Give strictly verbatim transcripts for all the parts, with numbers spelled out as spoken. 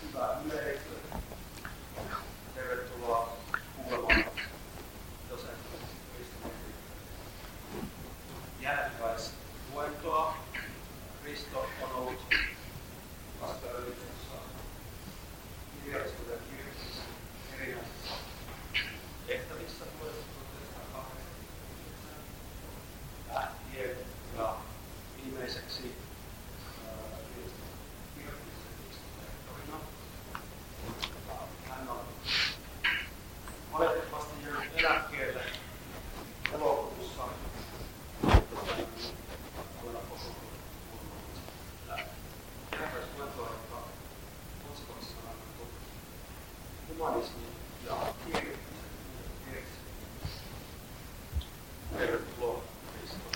Hyvää yleisöä. Tervetuloa kuulemaan dosentti Risto jälkikäisluentoa. Risto on ollut vastayliopistossa kirjallisuuden kirjoituksessa erinäisissä tehtävissä vuodesta tuhatyhdeksänsataakahdeksankymmentäyhdeksän lähtien ja viimeiseksi valitettavasti jäänyt eläkkeelle elokuussa vuonna terveysluentoa, joka otsikossa on annettu humanismi ja kirjoittamisen uudeksi. Tervetuloa, Risto.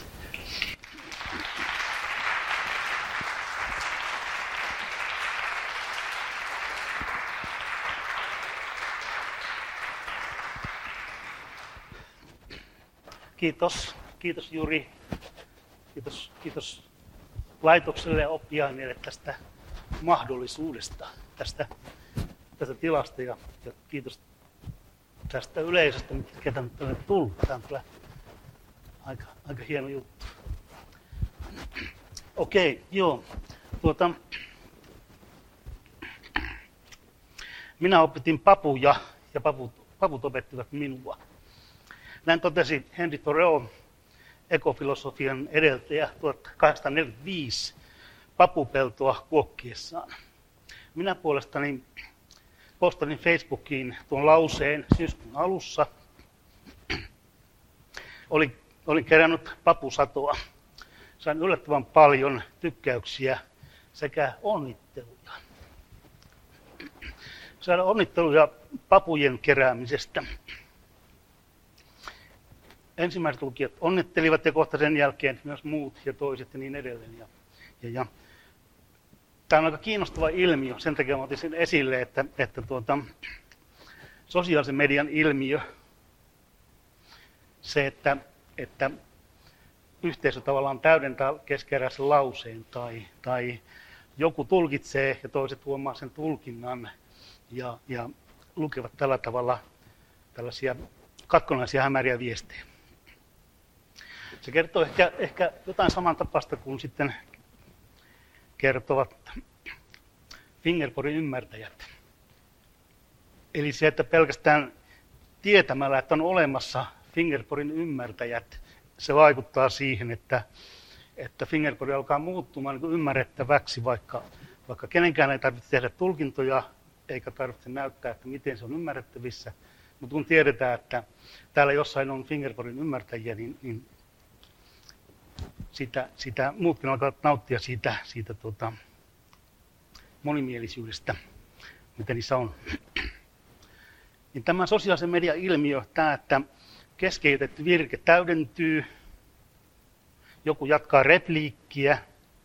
Kiitos. Kiitos Juri. Kiitos, kiitos laitokselle ja oppiaineille tästä mahdollisuudesta, tästä, tästä tilasta ja, ja kiitos tästä yleisöstä, ketä nyt on tullut. Tämä on kyllä aika, aika hieno juttu. Okei, okay, joo. Tuota, minä opetin papuja ja paput, paput opettivat minua. Näin totesi Henri Thoreau, ekofilosofian edeltäjä tuhatkahdeksansataaneljäkymmentäviisi papupeltoa kuokkiessaan. Minä puolestani postasin Facebookiin tuon lauseen syyskuun alussa. Olin, olin kerännyt papusatoa. Sain yllättävän paljon tykkäyksiä sekä onnitteluja. Sain onnitteluja papujen keräämisestä. Ensimmäiset lukijat onnittelivat ja kohta sen jälkeen myös muut ja toiset ja niin edelleen. Ja, ja, ja. Tämä on aika kiinnostava ilmiö, sen takia otin sen esille, että, että tuota, sosiaalisen median ilmiö, se, että, että yhteisö tavallaan täydentää keskeeräisen lauseen tai, tai joku tulkitsee ja toiset huomaa sen tulkinnan ja, ja lukevat tällä tavalla tällaisia katkonaisia hämäriä viestejä. Se kertoo ehkä, ehkä jotain samantapaista kuin sitten kertovat Fingerborgin ymmärtäjät. Eli se, että pelkästään tietämällä, että on olemassa Fingerborgin ymmärtäjät, se vaikuttaa siihen, että, että Fingerborg alkaa muuttumaan niin ymmärrettäväksi, vaikka, vaikka kenenkään ei tarvitse tehdä tulkintoja, eikä tarvitse näyttää, että miten se on ymmärrettävissä. Mutta kun tiedetään, että täällä jossain on Fingerborgin ymmärtäjiä, niin, niin sitä, sitä, muutkin alkavat nauttia siitä, siitä tuota, monimielisyydestä, mitä niissä on. Niin tämä sosiaalisen median ilmiö, tämä, että keskeytetty virke täydentyy, joku jatkaa repliikkiä.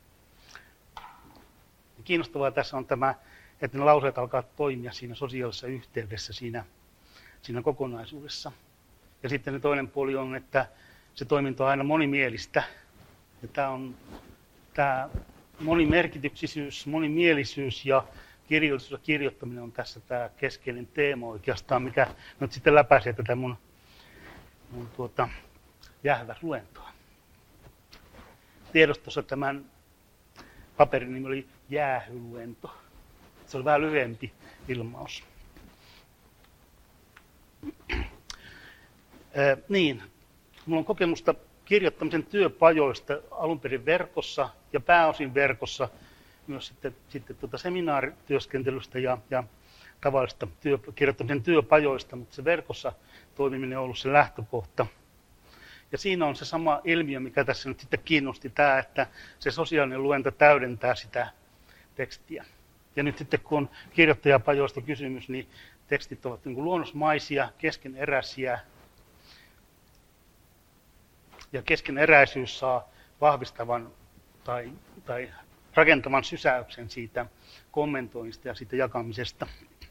Kiinnostavaa tässä on tämä, että ne lauseet alkaa toimia siinä sosiaalisessa yhteydessä, siinä, siinä kokonaisuudessa. Ja sitten se toinen puoli on, että se toiminto on aina monimielistä. Ja tämä on tämä monimerkityksisyys, monimielisyys ja kirjallisuus ja kirjoittaminen on tässä tämä keskeinen teema oikeastaan, mikä nyt sitten läpäisee tätä mun, mun tuota, jäähyväisluentoa. Tiedostossa tämän paperin nimi oli jäähyluento. Se oli vähän lyhyempi ilmaus. Ää, niin, minulla on kokemusta kirjoittamisen työpajoista alun perin verkossa ja pääosin verkossa, myös sitten, sitten tuota seminaarityöskentelystä ja, ja tavallista työ, kirjoittamisen työpajoista, mutta se verkossa toimiminen on ollut se lähtökohta. Ja siinä on se sama ilmiö, mikä tässä nyt sitten kiinnosti, tämä, että se sosiaalinen luento täydentää sitä tekstiä. Ja nyt sitten kun on kirjoittajapajoista kysymys, niin tekstit ovat niin kuin luonnosmaisia, keskeneräisiä. Ja keskeneräisyys saa vahvistavan tai, tai rakentavan sysäyksen siitä kommentoinnista ja siitä jakamisesta.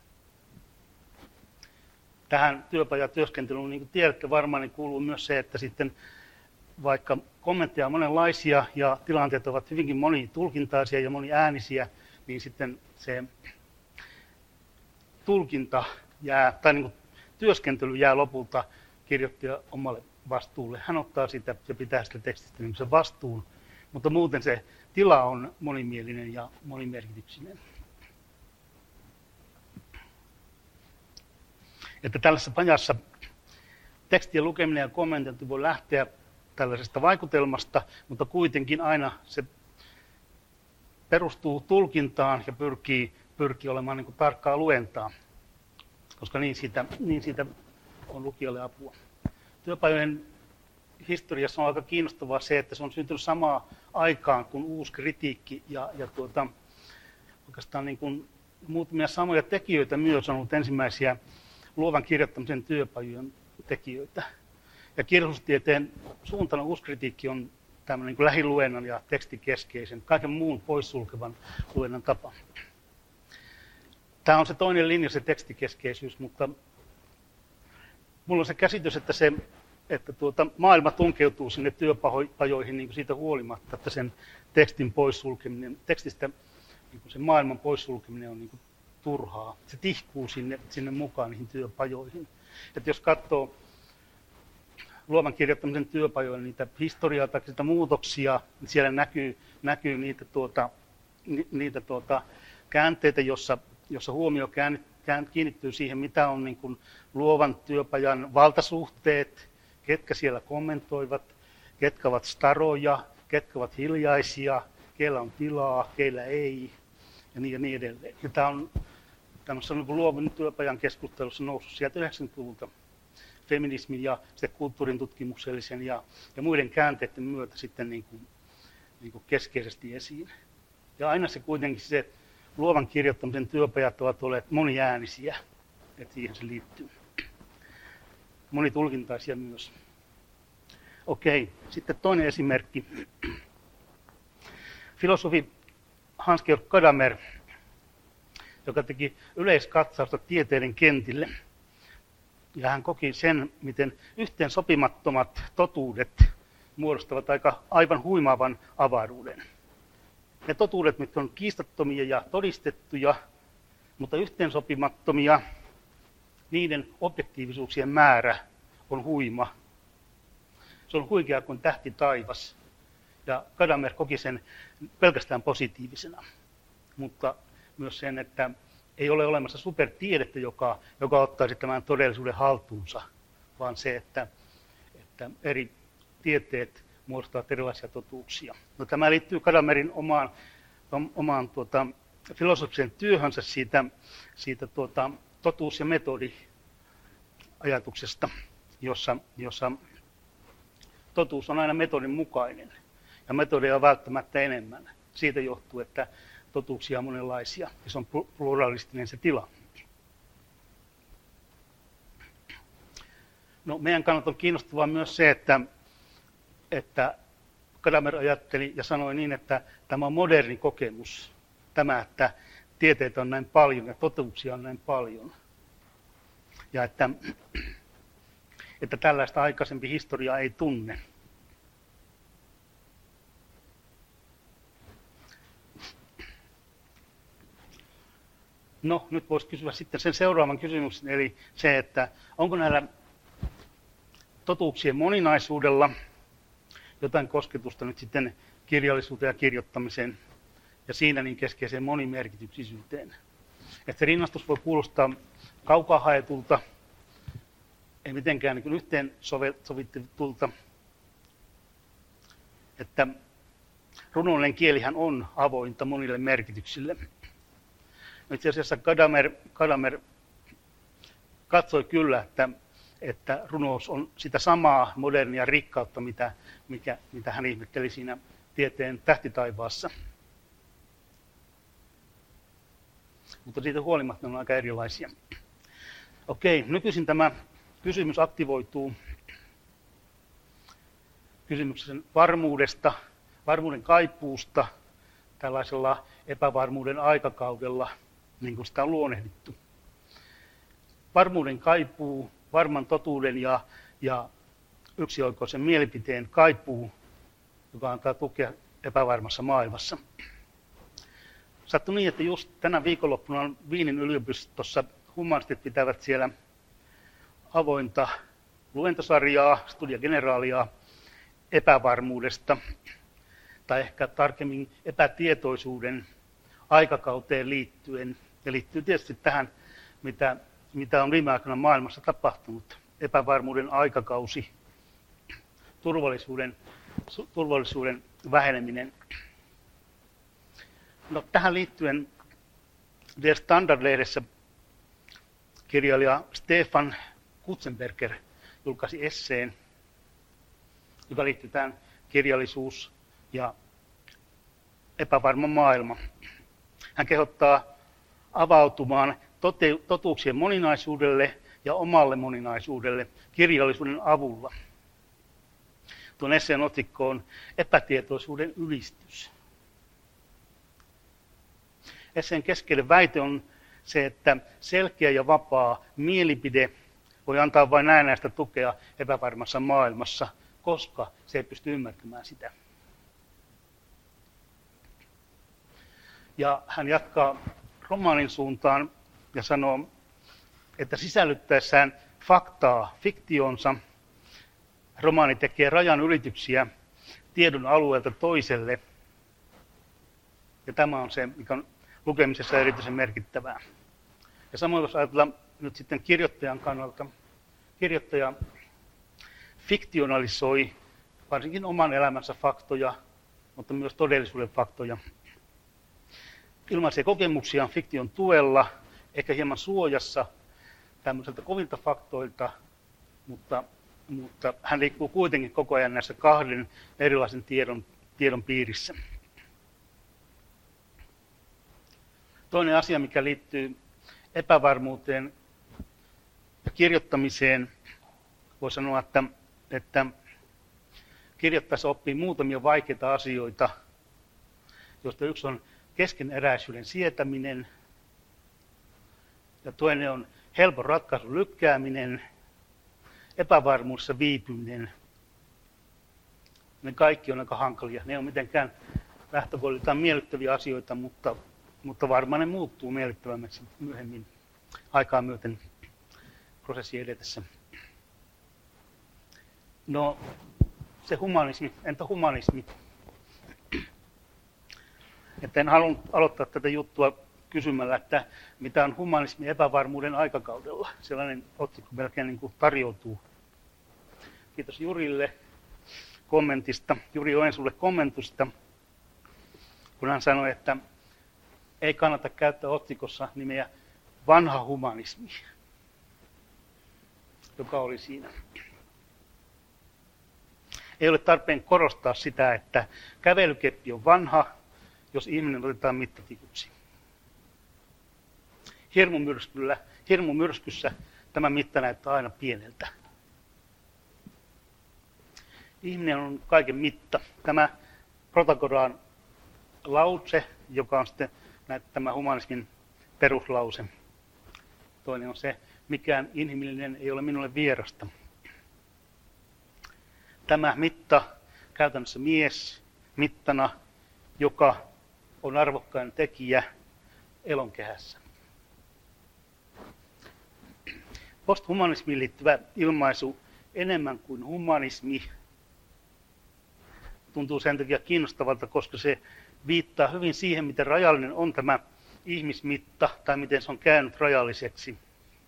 Tähän työpajatyöskentelyyn, niin kuin tiedätte varmaan, niin kuuluu myös se, että sitten vaikka kommentteja on monenlaisia ja tilanteet ovat hyvinkin monitulkintaisia ja moniäänisiä, niin sitten se tulkinta jää, tai niin kuin työskentely jää lopulta kirjoittaja omalle vastuulle. Hän ottaa sitä ja pitää sitä tekstistä niin sen vastuun, mutta muuten se tila on monimielinen ja monimerkityksinen. Että tällaisessa pajassa tekstien lukeminen ja kommentointi voi lähteä tällaisesta vaikutelmasta, mutta kuitenkin aina se perustuu tulkintaan ja pyrkii, pyrkii olemaan niin kuin tarkkaa luentaa, koska niin siitä, niin siitä on lukijalle apua. Työpajojen historiassa on aika kiinnostavaa se, että se on syntynyt samaan aikaan kuin uusi kritiikki ja, ja tuota, oikeastaan niin kuin muutamia samoja tekijöitä myös on ollut ensimmäisiä luovan kirjoittamisen työpajojen tekijöitä. Ja kirjallisuustieteen suuntana uusi kritiikki on tämmöinen niin kuin lähiluennan ja tekstikeskeisen, kaiken muun poissulkevan luennan tapa. Tämä on se toinen linja, se tekstikeskeisyys, mutta mulla on se käsitys, että, se, että tuota, maailma tunkeutuu sinne työpajoihin niin kuin siitä huolimatta, että sen tekstin poissulkeminen, tekstistä niin kuin sen maailman poissulkeminen on niin kuin turhaa. Se tihkuu sinne, sinne mukaan niihin työpajoihin. Että jos katsoo luovan kirjoittamisen työpajoilla niitä historiaa tai niitä muutoksia, niin siellä näkyy, näkyy niitä, tuota, ni, niitä tuota, käänteitä, jossa, jossa huomio kään, kään, kiinnittyy siihen, mitä on niin kuin luovan työpajan valtasuhteet, ketkä siellä kommentoivat, ketkä ovat staroja, ketkä ovat hiljaisia, keillä on tilaa, keillä ei, ja niin, ja niin edelleen. Ja tämä on tämmöisessä niin kuin luovan työpajan keskustelussa noussut sieltä yhdeksänkymmentäluvulta. Feminismin ja kulttuurin tutkimuksellisen ja, ja muiden käänteiden myötä sitten niin kuin, niin kuin keskeisesti esiin. Ja aina se kuitenkin se luovan kirjoittamisen työpajat ovat olleet moniäänisiä, että siihen se liittyy. Monitulkintaisia myös. Okei, sitten toinen esimerkki. Filosofi Hans-Georg Gadamer, joka teki yleiskatsausta tieteiden kentille. Ja hän koki sen, miten yhteen sopimattomat totuudet muodostavat aika aivan huimaavan avaruuden. Ne totuudet, mitkä on kiistattomia ja todistettuja, mutta yhteensopimattomia, niiden objektiivisuuksien määrä on huima. Se on huikea kuin tähti taivas. Ja Gadamer koki sen pelkästään positiivisena, mutta myös sen, että ei ole olemassa supertiedettä, joka, joka ottaisi tämän todellisuuden haltuunsa, vaan se, että, että eri tieteet muodostavat erilaisia totuuksia. No, tämä liittyy Gadamerin omaan, omaan tuota, filosofiseen työhönsä siitä, siitä tuota, totuus- ja metodi-ajatuksesta, jossa, jossa totuus on aina metodin mukainen ja metodia on välttämättä enemmän. Siitä johtuu, että totuuksia on monenlaisia ja se on pluralistinen se tila. No, meidän kannalta on kiinnostavaa myös se, että, että Gadamer ajatteli ja sanoi niin, että tämä on moderni kokemus. Tämä, että tieteitä on näin paljon ja totuuksia on näin paljon. Ja että, että tällaista aikaisempi historia ei tunne. No, nyt voisi kysyä sitten sen seuraavan kysymyksen, eli se, että onko näillä totuuksien moninaisuudella jotain kosketusta nyt sitten kirjallisuuteen ja kirjoittamiseen ja siinä niin keskeiseen monimerkityksisyyteen. Että se rinnastus voi kuulostaa kaukaa haetulta, ei mitenkään niin yhteen sovittelulta, että runollinen kielihän on avointa monille merkityksille. Itse asiassa Gadamer, Gadamer katsoi kyllä, että, että runous on sitä samaa modernia rikkautta, mitä, mikä, mitä hän ihmetteli siinä tieteen tähtitaivaassa. Mutta siitä huolimatta ne on aika erilaisia. Okei, nykyisin tämä kysymys aktivoituu kysymyksen varmuudesta, varmuuden kaipuusta tällaisella epävarmuuden aikakaudella, niin kuin sitä on luonnehdittu. Varmuuden kaipuu, varman totuuden ja, ja yksioikoisen mielipiteen kaipuu, joka antaa tukea epävarmassa maailmassa. Sattui niin, että just tänä viikonloppuna on Wienin yliopistossa humanistit pitävät siellä avointa luentosarjaa, Studia Generalia epävarmuudesta, tai ehkä tarkemmin epätietoisuuden aikakauteen liittyen. Ja liittyy tietysti tähän, mitä, mitä on viime aikoina maailmassa tapahtunut. Epävarmuuden aikakausi, turvallisuuden, turvallisuuden väheneminen. No, tähän liittyen Der Standard-lehdessä kirjailija Stefan Kutzenberger julkaisi esseen, joka liittyy tähän kirjallisuus ja epävarma maailma. Hän kehottaa avautumaan tote- totuuksien moninaisuudelle ja omalle moninaisuudelle kirjallisuuden avulla. Tuon esseen otsikko on epätietoisuuden ylistys. Esseen keskeinen väite on se, että selkeä ja vapaa mielipide voi antaa vain näennäistä tukea epävarmassa maailmassa, koska se ei pysty ymmärtämään sitä. Ja hän jatkaa romaanin suuntaan ja sanoo, että sisällyttäessään faktaa fiktionsa, romaani tekee rajan ylityksiä tiedon alueelta toiselle. Ja tämä on se, mikä on lukemisessa erityisen merkittävää. Ja samoin jos ajatellaan nyt sitten kirjoittajan kannalta, kirjoittaja fiktionalisoi varsinkin oman elämänsä faktoja, mutta myös todellisuuden faktoja. Ilmaisee kokemuksiaan fiktion tuella, ehkä hieman suojassa tämmöiseltä kovilta faktoilta, mutta, mutta hän liikkuu kuitenkin koko ajan näissä kahden erilaisen tiedon, tiedon piirissä. Toinen asia, mikä liittyy epävarmuuteen ja kirjoittamiseen, voi sanoa, että, että kirjoittaessa oppii muutamia vaikeita asioita, joista yksi on keskeneräisyyden sietäminen ja toinen on helpon ratkaisun lykkääminen, epävarmuudessa viipyminen. Ne kaikki on aika hankalia. Ne ei ole mitenkään lähtökohdiltaan miellyttäviä asioita, mutta, mutta varmaan ne muuttuu miellyttävämmäksi myöhemmin aikaa myöten prosessi edetessä. No, se humanismi, entä humanismi? Että en halunnut aloittaa tätä juttua kysymällä, että mitä on humanismi epävarmuuden aikakaudella. Sellainen otsikko melkein niin kuin tarjoutuu. Kiitos Jurille kommentista, Juri Oensulle kommentusta, kun hän sanoi, että ei kannata käyttää otsikossa nimeä vanha humanismi, joka oli siinä. Ei ole tarpeen korostaa sitä, että kävelykeppi on vanha, jos ihminen otetaan mittatikuksi. Hirmumyrskyllä, hirmumyrskyssä tämä mitta näyttää aina pieneltä. Ihminen on kaiken mitta. Tämä Protagoran lause, joka on sitten tämä humanismin peruslause. Toinen on se, mikään inhimillinen ei ole minulle vierasta. Tämä mitta, käytännössä mies mittana, joka on arvokkain tekijä elonkehässä. Posthumanismiin liittyvä ilmaisu enemmän kuin humanismi tuntuu sen takia kiinnostavalta, koska se viittaa hyvin siihen, miten rajallinen on tämä ihmismitta tai miten se on käynyt rajalliseksi.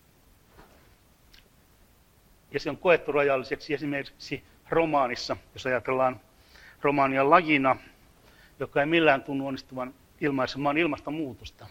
Ja se on koettu rajalliseksi esimerkiksi romaanissa, jos ajatellaan romaania lajina, joka ei millään tunnu onnistuvan ilmaisemaan ilmastonmuutosta.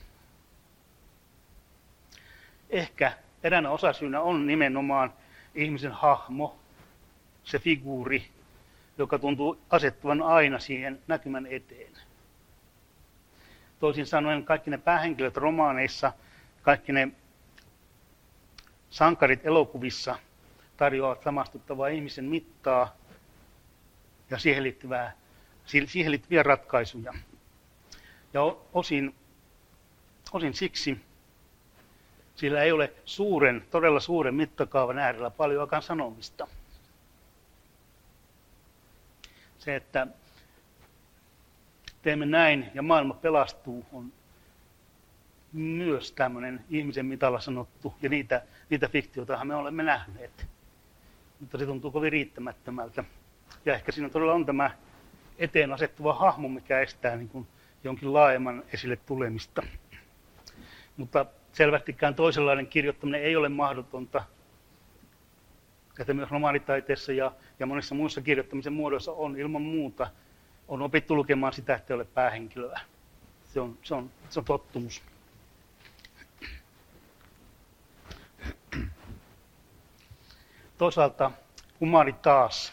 Ehkä eräänä osasyynä on nimenomaan ihmisen hahmo, se figuuri, joka tuntuu asettuvan aina siihen näkymän eteen. Toisin sanoen kaikki ne päähenkilöt romaaneissa, kaikki ne sankarit elokuvissa tarjoavat samastuttavaa ihmisen mittaa ja siihen, liittyvää, siihen liittyviä ratkaisuja. Ja osin, osin siksi sillä ei ole suuren, todella suuren mittakaavan äärellä paljoakaan sanomista. Se, että teemme näin ja maailma pelastuu, on myös tämmöinen ihmisen mitalla sanottu, ja niitä, niitä fiktioitahan me olemme nähneet. Mutta se tuntuu kovin riittämättömältä. Ja ehkä siinä todella on tämä eteen asettuva hahmo, mikä estää niin kuin jonkin laajemman esille tulemista. Mutta selvästikään toisenlainen kirjoittaminen ei ole mahdotonta. Että myös romaanitaiteessa ja, ja monissa muissa kirjoittamisen muodoissa on ilman muuta on opittu lukemaan sitä, että ei ole päähenkilöä. Se on, se on, se on tottumus. Toisaalta humanitas.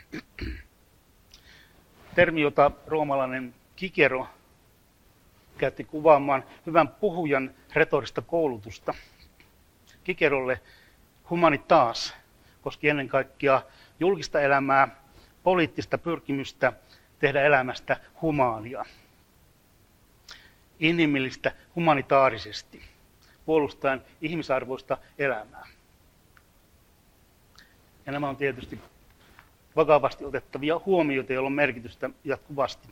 Termi, jota roomalainen Cicero käytti kuvaamaan hyvän puhujan retorista koulutusta. Cicerolle humanitas koski ennen kaikkea julkista elämää, poliittista pyrkimystä tehdä elämästä humaania. Inhimillistä humanitaarisesti, puolustaen ihmisarvoista elämää. Ja nämä on tietysti vakavasti otettavia huomioita, joilla on merkitystä jatkuvasti.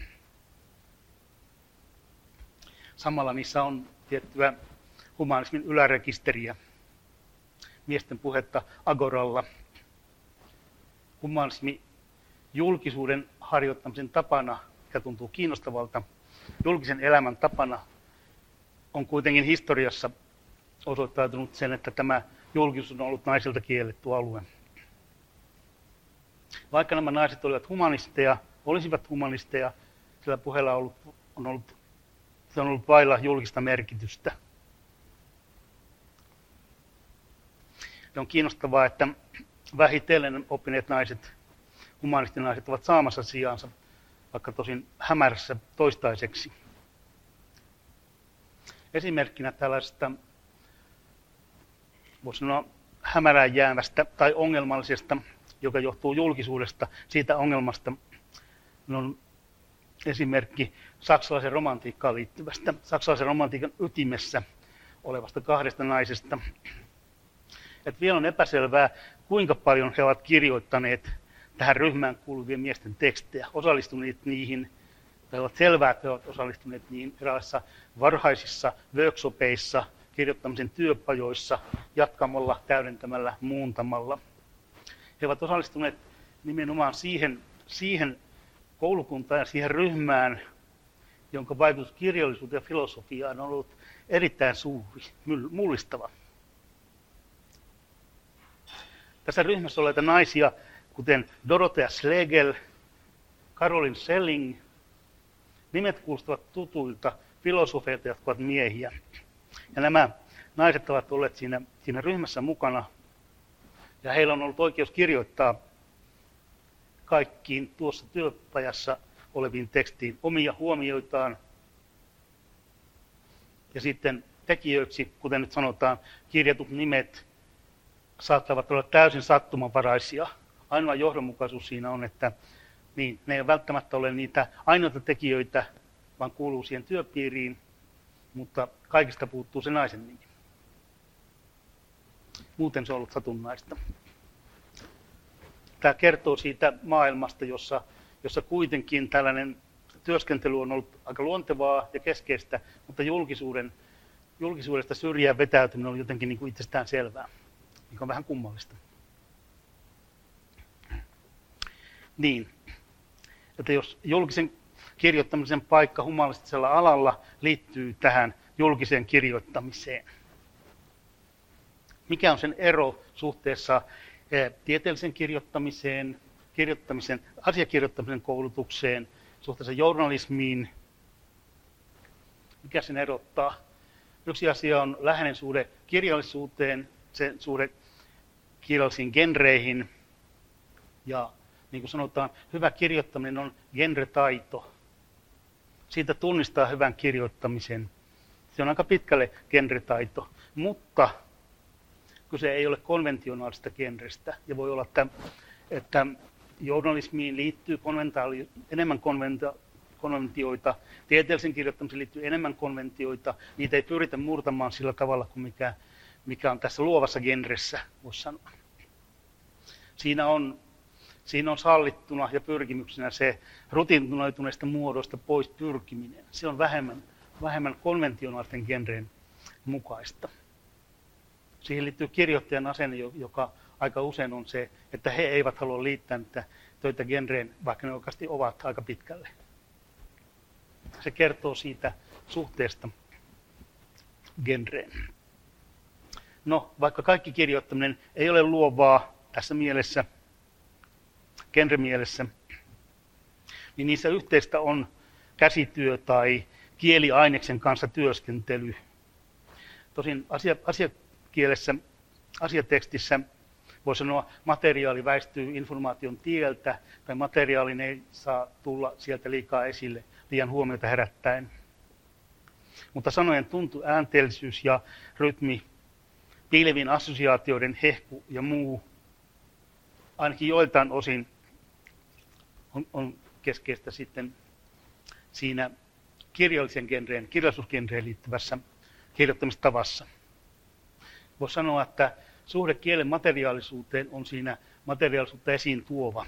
Samalla niissä on tiettyä humanismin ylärekisteriä, miesten puhetta agoralla. Humanismi julkisuuden harjoittamisen tapana, mikä tuntuu kiinnostavalta, julkisen elämän tapana, on kuitenkin historiassa osoittautunut sen, että tämä julkisuus on ollut naisilta kielletty alue. Vaikka nämä naiset olivat humanisteja, olisivat humanisteja, sillä puheella on ollut, on ollut, se on ollut vailla julkista merkitystä. Ja on kiinnostavaa, että vähitellen oppineet naiset, humanistinaiset, ovat saamassa sijaansa, vaikka tosin hämärässä toistaiseksi. Esimerkkinä tällaisesta, voisi sanoa, hämärään jäävästä tai ongelmallisesta, joka johtuu julkisuudesta, siitä ongelmasta, on esimerkki saksalaisen romantiikkaan liittyvästä, saksalaisen romantiikan ytimessä olevasta kahdesta naisesta. Et vielä on epäselvää, kuinka paljon he ovat kirjoittaneet tähän ryhmään kuuluvien miesten tekstejä, osallistuneet niihin, tai ovat selvää, että he ovat osallistuneet niihin erilaisissa varhaisissa workshopeissa, kirjoittamisen työpajoissa, jatkamalla, täydentämällä, muuntamalla. He ovat osallistuneet nimenomaan siihen, siihen koulukuntaan ja siihen ryhmään, jonka vaikutus kirjallisuuteen ja filosofiaan on ollut erittäin suuri, mullistava. Tässä ryhmässä oleita naisia, kuten Dorothea Schlegel, Caroline Schelling, nimet kuulostavat tutuilta filosofeilta, jotka ovat miehiä. Ja nämä naiset ovat olleet siinä, siinä ryhmässä mukana, ja heillä on ollut oikeus kirjoittaa kaikkiin tuossa työpajassa oleviin tekstiin omia huomioitaan. Ja sitten tekijöiksi, kuten nyt sanotaan, kirjatut nimet saattavat olla täysin sattumanvaraisia. Ainoa johdonmukaisuus siinä on, että niin, ne eivät välttämättä ole niitä ainoita tekijöitä, vaan kuuluu siihen työpiiriin, mutta kaikista puuttuu se naisen nimi. Muuten se on ollut satunnaista. Tämä kertoo siitä maailmasta, jossa, jossa kuitenkin tällainen työskentely on ollut aika luontevaa ja keskeistä, mutta julkisuuden, julkisuudesta syrjään vetäytyminen on jotenkin niin kuin itsestään selvää, mikä on vähän kummallista. Niin, että jos julkisen kirjoittamisen paikka humanistisella alalla liittyy tähän julkiseen kirjoittamiseen, mikä on sen ero suhteessa tieteellisen kirjoittamiseen, kirjoittamisen, asiakirjoittamisen koulutukseen, suhteessa journalismiin, mikä sen erottaa? Yksi asia on läheinen suhde kirjallisuuteen, sen suhde kirjallisiin genreihin, ja niin kuin sanotaan, hyvä kirjoittaminen on genretaito. Siitä tunnistaa hyvän kirjoittamisen. Se on aika pitkälle genretaito, mutta kyse ei ole konventionaalista genrestä. Ja voi olla, että, että journalismiin liittyy enemmän konventa, konventioita, tieteellisen kirjoittamiseen liittyy enemmän konventioita. Niitä ei pyritä murtamaan sillä tavalla kuin mikä, mikä on tässä luovassa genressä, voisi sanoa. Siinä on, siinä on sallittuna ja pyrkimyksenä se rutiinoituneista muodoista pois pyrkiminen. Se on vähemmän vähemmän konventionaalisten genreen mukaista. Siihen liittyy kirjoittajan asenne, joka aika usein on se, että he eivät halua liittää niitä töitä genreen, vaikka ne oikeasti ovat aika pitkälle. Se kertoo siitä suhteesta genreen. No, vaikka kaikki kirjoittaminen ei ole luovaa tässä mielessä, genremielessä, niin niissä yhteistä on käsityö tai kieliaineksen kanssa työskentely. Tosin asia, asiakielessä, asiatekstissä voi sanoa, materiaali väistyy informaation tieltä, tai materiaalin ei saa tulla sieltä liikaa esille liian huomiota herättäen. Mutta sanojen tuntu, äänteellisyys ja rytmi, piilevien assosiaatioiden hehku ja muu, ainakin joiltain osin on, on keskeistä sitten siinä kirjallisen genreen, kirjallisuusgenreen liittyvässä kirjoittamistavassa. Voisi sanoa, että suhde kielen materiaalisuuteen on siinä materiaalisuutta esiin tuova.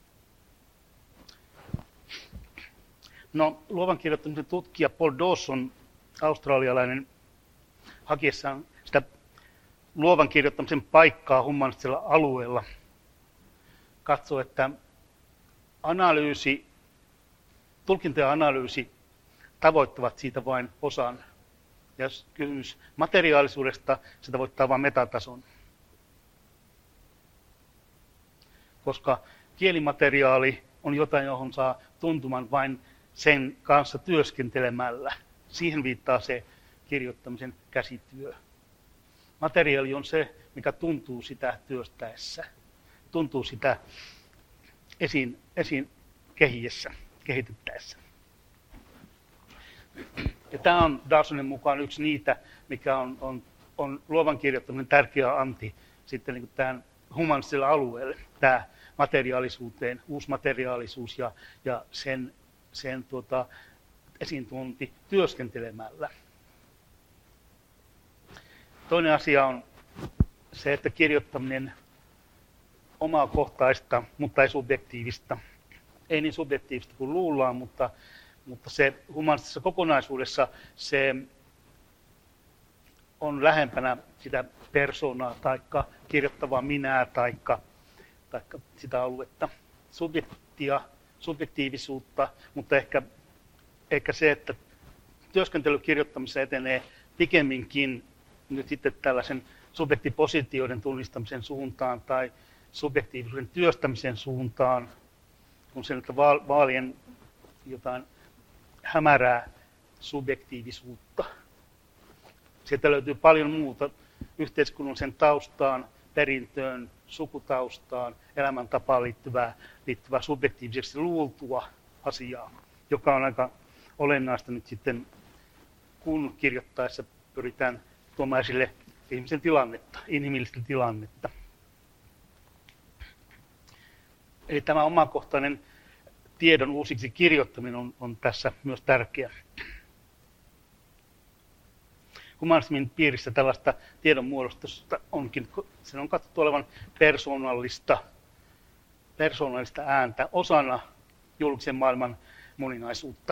No, luovan kirjoittamisen tutkija Paul Dawson, australialainen, hakiessaan sitä luovan kirjoittamisen paikkaa humanistisella alueella, katsoo, että analyysi, tulkinta ja analyysi tavoittavat siitä vain osan. Ja jos kysymys materiaalisuudesta, se tavoittaa vain metatason. Koska kielimateriaali on jotain, johon saa tuntuman vain sen kanssa työskentelemällä. Siihen viittaa se kirjoittamisen käsityö. Materiaali on se, mikä tuntuu sitä työstäessä, tuntuu sitä esiin, esiin kehiessä, kehitettäessä. Ja tämä on Dawsonin mukaan yksi niitä, mikä on, on, on luovan kirjoittaminen tärkeä anti sitten niin kuin tämän humanistiselle alueelle, tämä materiaalisuuteen, uusmateriaalisuus ja, ja sen, sen tuota, esiintuonti työskentelemällä. Toinen asia on se, että kirjoittaminen omakohtaista, mutta ei subjektiivista. Ei niin subjektiivista kuin luullaan, mutta, mutta se humanistisessa kokonaisuudessa se on lähempänä sitä persoonaa tai kirjoittavaa minää tai sitä aluetta. Subjektia, subjektiivisuutta, mutta ehkä, ehkä se, että työskentely kirjoittamisessa etenee pikemminkin nyt sitten tällaisen subjektipositioiden tunnistamisen suuntaan tai subjektiivisuuden työstämisen suuntaan, kun se nyt vaalien jotain hämärää subjektiivisuutta. Sieltä löytyy paljon muuta yhteiskunnallisen taustaan, perintöön, sukutaustaan, elämäntapaan liittyvää, liittyvää subjektiivisesti luultua asiaa, joka on aika olennaista nyt sitten, kun kirjoittaessa pyritään tuomaan esille ihmisen tilannetta, inhimillistä tilannetta. Eli tämä omakohtainen tiedon uusiksi kirjoittaminen on, on tässä myös tärkeä. Humanismin piirissä tällaista tiedonmuodostusta onkin, sen on katsottu olevan persoonallista, persoonallista ääntä osana julkisen maailman moninaisuutta.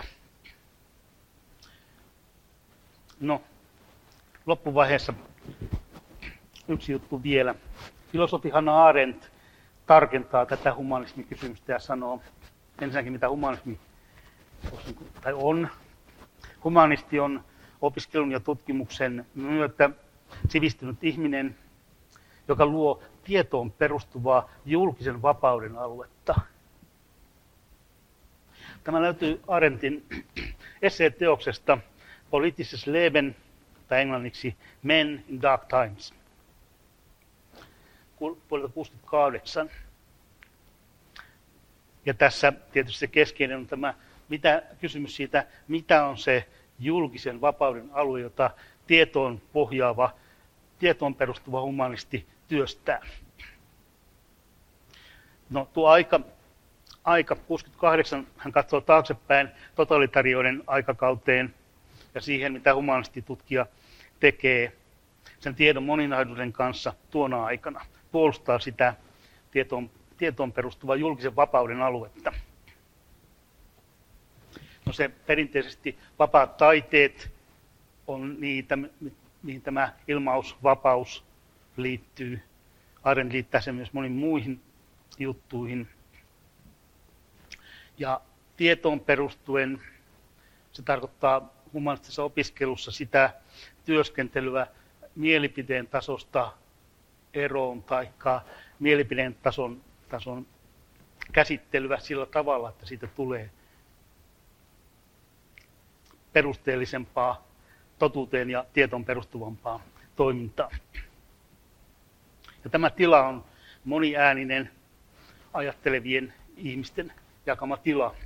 No, loppuvaiheessa yksi juttu vielä. Filosofi Hannah Arendt tarkentaa tätä humanismikysymystä ja sanoo ensinnäkin, mitä humanismi tai on. Humanisti on opiskelun ja tutkimuksen myötä sivistynyt ihminen, joka luo tietoon perustuvaa julkisen vapauden aluetta. Tämä löytyy Arendtin esseeteoksesta Politisches Leben, tai englanniksi Men in Dark Times, vuodelta kuusikymmentäkahdeksan. Ja tässä tietysti se keskeinen on tämä mitä, kysymys siitä, mitä on se julkisen vapauden alue, jota tietoon pohjaava, tietoon perustuva humanisti työstää. No tuo aika, aika kuusikymmentäkahdeksan, hän katsoo taaksepäin totalitarioiden aikakauteen ja siihen, mitä humanistitutkija tekee sen tiedon moninaisuuden kanssa tuona aikana, puolustaa sitä tietoon, tietoon perustuvaa julkisen vapauden aluetta. No se perinteisesti vapaat taiteet on niitä, mihin tämä ilmausvapaus liittyy. Arendt liittää sen myös moniin muihin juttuihin. Ja tietoon perustuen se tarkoittaa humanistisessa opiskelussa sitä työskentelyä mielipiteen tasosta eroon tai mielipiteen tason, tason käsittelyä sillä tavalla, että siitä tulee perusteellisempaa, totuuteen ja tietoon perustuvampaa toimintaa. Ja tämä tila on moniääninen, ajattelevien ihmisten jakama tila.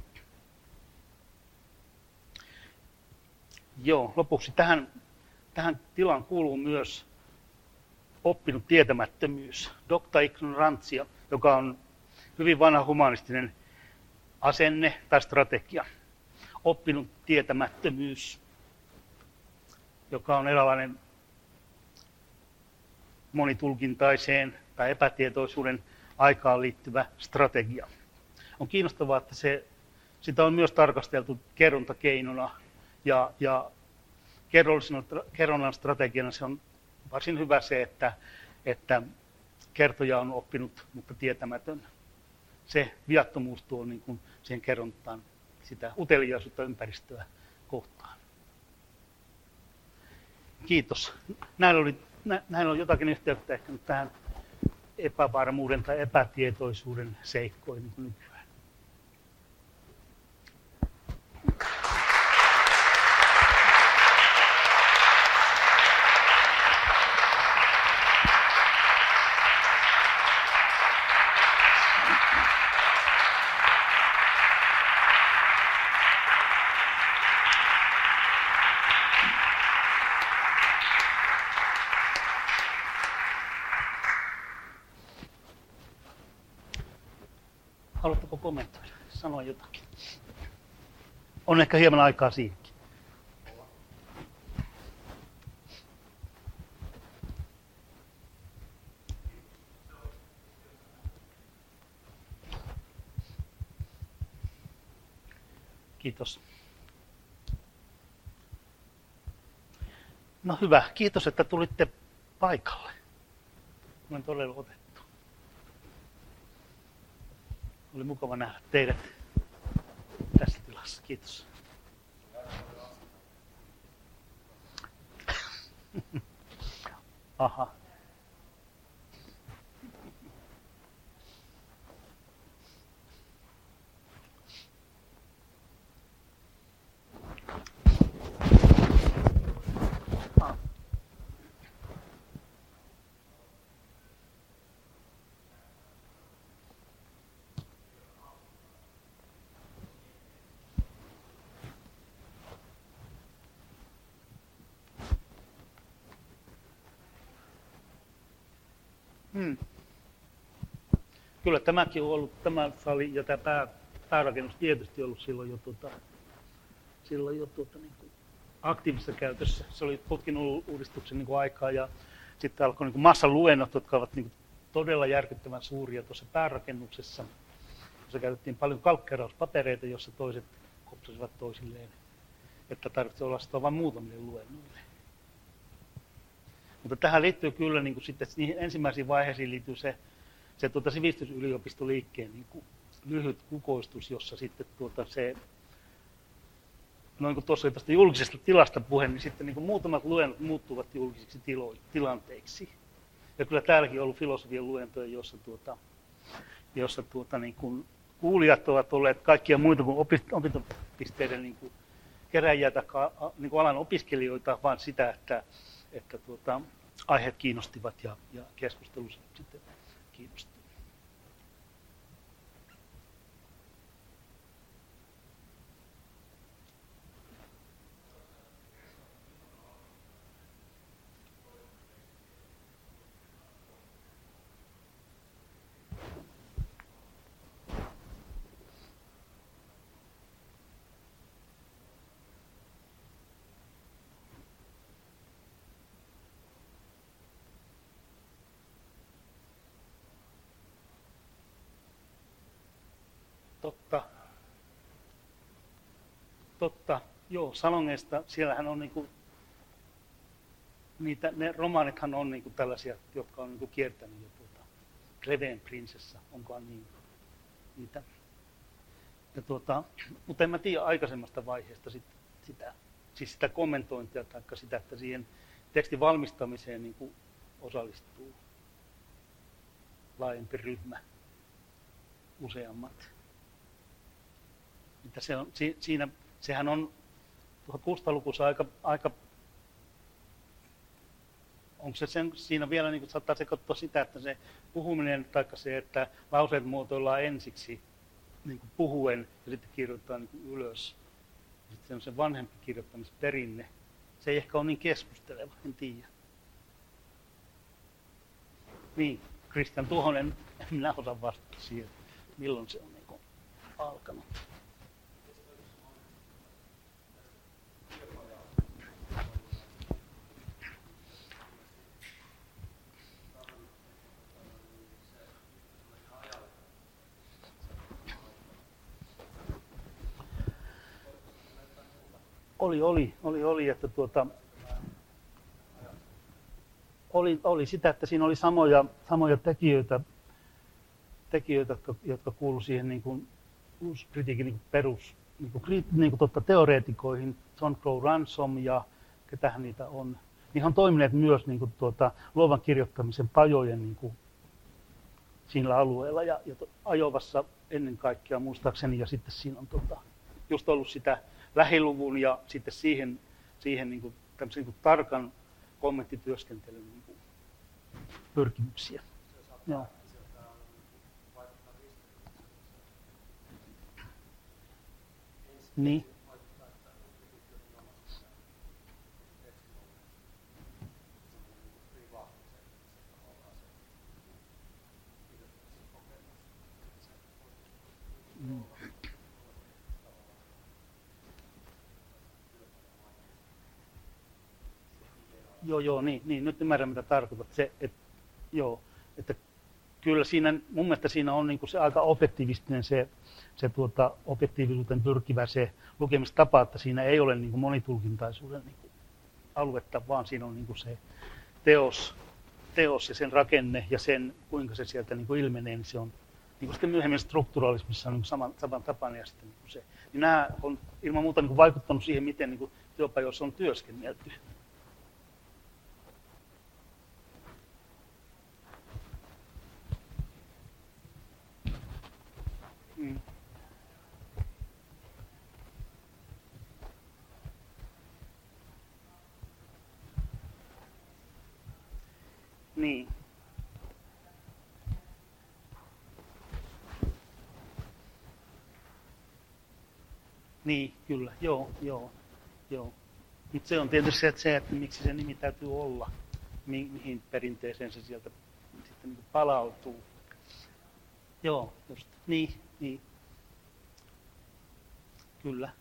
Joo, lopuksi tähän, tähän tilaan kuuluu myös oppinut tietämättömyys, docta ignorantia, joka on hyvin vanha humanistinen asenne tai strategia. Oppinut tietämättömyys, joka on eräänlainen monitulkintaiseen tai epätietoisuuden aikaan liittyvä strategia. On kiinnostavaa, että se, sitä on myös tarkasteltu kerrontakeinona ja, ja kerronnan strategiana se on varsin hyvä se, että, että kertoja on oppinut, mutta tietämätön. Se viattomuus tuo niin kuin siihen kerrontaan sitä uteliaisuutta ympäristöä kohtaan. Kiitos. Näillä oli, näillä on jotakin yhteyttä ehkä nyt tähän epävarmuuden tai epätietoisuuden seikkoihin niin nykyään. Haluatteko kommentoida, sanoa jotakin? On ehkä hieman aikaa siihenkin. Kiitos. No hyvä, kiitos, että tulitte paikalle. Olen todella otettu. Oli mukava nähdä teidät tässä tilassa. Kiitos. Aha. Hmm. Kyllä tämäkin on ollut, tämä sali ja tämä pää, päärakennus tietysti ollut silloin jo, tuota, silloin jo tuota, niin kuin aktiivisessa käytössä. Se oli tutkinnon uudistuksen niin kuin aikaa ja sitten alkoi niin kuin massaluennot, jotka ovat niin kuin todella järkyttävän suuria tuossa päärakennuksessa. Jossa käytettiin paljon kalkkeerauspapereita, jossa toiset kopsasivat toisilleen, että tarvitsee olla sitä vain muutamille luennoille. Mutta tähän liittyy kyllä niin kuin sitten niihin ensimmäisiin vaiheisiin liittyy se, se tuota sivistysyliopistoliikkeen niin kuin lyhyt kukoistus, jossa sitten tuota se, noin kuin tuossa oli tästä julkisesta tilasta puhe, niin sitten niin kuin muutamat luennot muuttuvat julkisiksi tilo, tilanteiksi. Ja kyllä täälläkin on ollut filosofian luentoja, jossa, tuota, jossa tuota, niin kuin kuulijat ovat olleet kaikkia muita kuin opintopisteiden niin kuin keräjiä tai niin kuin alan opiskelijoita, vaan sitä, että että tuota, aiheet kiinnostivat ja, ja keskustelu sitten kiinnosti. totta. Joo, salongeista, siellähän on niinku, niitä, ne romaanithan on niinku tällaisia, jotka on niinku kiertänyt jo tuota, Greven prinsessa, onkohan niin, niitä. Ja tuota, mutta en mä tiedä aikaisemmasta vaiheesta sit, sitä, siis sitä kommentointia tai sitä, että siihen tekstin valmistamiseen niinku osallistuu laajempi ryhmä, useammat. Mitä se on, si, siinä, sehän on tuhatkuusisataaluvussa aika, aika onko se sen, siinä vielä niin kuin saattaa sekoittaa sitä, että se puhuminen tai se, että lauseet muotoillaan ensiksi niin kuin puhuen ja sitten kirjoitetaan niin kuin ylös. Sitten se on se vanhempi kirjoittamisperinne. Se ei ehkä ole niin keskusteleva, en tiedä. Niin, Kristian, tuohon en minä osaa vastata siihen, milloin se on niin kuin alkanut. Oli, oli, oli, oli, että tuota, oli, oli sitä, että siinä oli samoja, samoja tekijöitä, tekijöitä, jotka, jotka kuuluivat siihen niin kuin kritiikin niin kuin perus, niin kuin, niin kuin totta, teoreetikoihin, John Crowe Ransom ja ketähän niitä on. Niin on toimineet myös niin kuin, tuota, luovan kirjoittamisen pajojen niin kuin, siinä alueella ja, ja Ajovassa ennen kaikkea muistaakseni ja sitten siinä on tuota, just ollut sitä lähiluvun ja sitten siihen, siihen niin kuin, niin kuin tarkan kommenttityöskentelyn niin kuin, pyrkimyksiä. Joo. Niin. Mm. Joo, joo, niin, niin, nyt ymmärrän mitä tarkoitat. Se, et, joo, että kyllä siinä, mun mielestä siinä on niin kuin se aika objektiivistinen se, se tuota, objektiivisuuteen pyrkivä se lukemistapa, että siinä ei ole niin kuin monitulkintaisuuden niin kuin aluetta, vaan siinä on niin kuin se teos, teos ja sen rakenne ja sen, kuinka se sieltä niin kuin ilmenee, niin se on niin kuin sitten myöhemmin strukturalismissa on niin kuin saman, saman tapainen ja sitten niin kuin se. Niin nämä on ilman muuta niin kuin vaikuttanut siihen, miten niin kuin työpajoissa on työskennelty. Mm. Niin. Niin, kyllä, joo, joo, joo. Mutta se on tietysti se, että, se, että miksi se nimi täytyy olla, mi- mihin perinteeseen se sieltä sitten niin palautuu. Joo, just, niin, niin. Kyllä.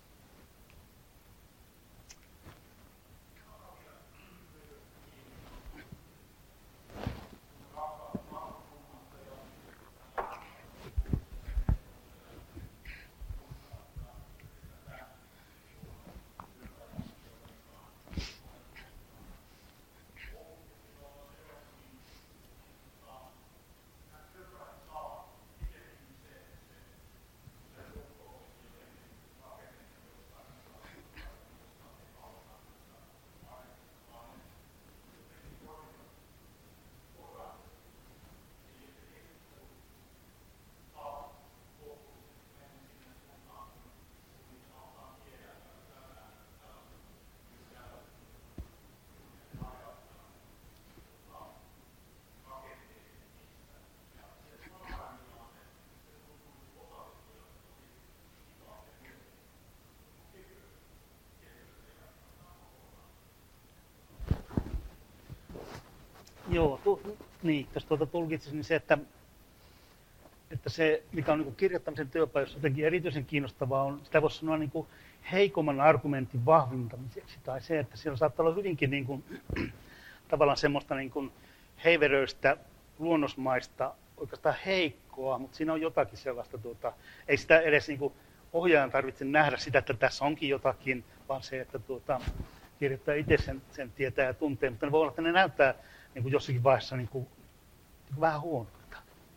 Joo, tu, niin, jos tuota tulkitsisin, niin se, että, että se, mikä on niin kuin kirjoittamisen työpajoissa jotenkin erityisen kiinnostavaa, on, sitä voisi sanoa niin kuin heikomman argumentin vahvintamiseksi, tai se, että siellä saattaa olla hyvinkin niin kuin, tavallaan semmoista niin kuin heiveröistä, luonnosmaista, oikeastaan heikkoa, mutta siinä on jotakin sellaista, tuota, ei sitä edes niin kuin ohjaajan tarvitse nähdä sitä, että tässä onkin jotakin, vaan se, että tuota, kirjoittaa itse sen, sen tietää ja tuntee, mutta ne voi olla, että ne näyttää niin kuin jossakin vaiheessa niin kuin, niin kuin vähän huonolta.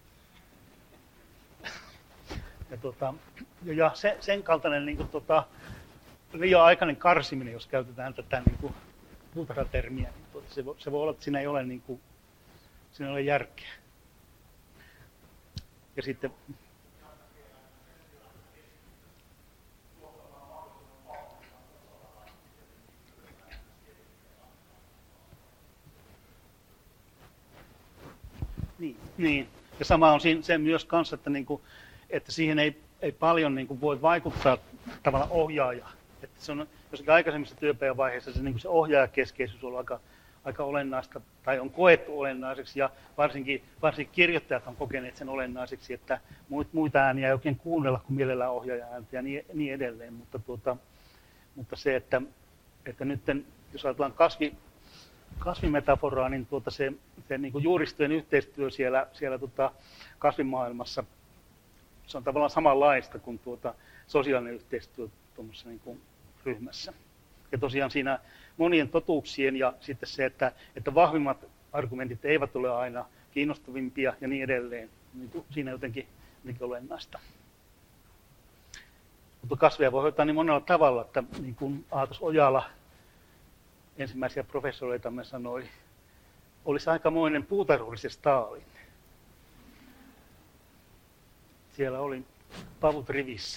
Ja, tuota, ja se, sen kaltainen niin kuin, tuota, liian aikainen karsiminen, jos käytetään tätä niin kuin, puutarhatermiä, niin tuota, se, voi, se voi olla, että siinä ei ole, niin kuin, siinä ei ole järkeä. Ja sitten Niin, niin. Ja sama on siinä, se myös kanssa, että, niinku, että siihen ei, ei paljon niinku voi vaikuttaa tavallaan ohjaaja. Että se on jossakin aikaisemmissa työpäivän vaiheissa se, niinku se ohjaajakeskeisyys on aika, aika olennaista, tai on koettu olennaiseksi, ja varsinkin, varsinkin kirjoittajat on kokeneet sen olennaiseksi, että muita ääniä ei oikein kuunnella kuin mielellään ohjaaja-ääntä ja niin, niin edelleen. Mutta, tuota, mutta se, että, että nyt jos ajatellaan kasvi, kasvimetaforaa, niin tuota se, se niin kuin juuristojen yhteistyö siellä, siellä tuota kasvimaailmassa, se on tavallaan samanlaista kuin tuota sosiaalinen yhteistyö tuommoisessa niin kuin ryhmässä. Ja tosiaan siinä monien totuuksien ja sitten se, että, että vahvimmat argumentit eivät ole aina kiinnostavimpia ja niin edelleen, niin kuin siinä jotenkin, jotenkin olennaista. Mutta kasveja voi hoitaa niin monella tavalla, että niin kuin Aatos Ojala, ensimmäisiä professoreitamme sanoi, olisi aikamoinen puutarhurisen Stalin. Siellä oli pavut rivissä.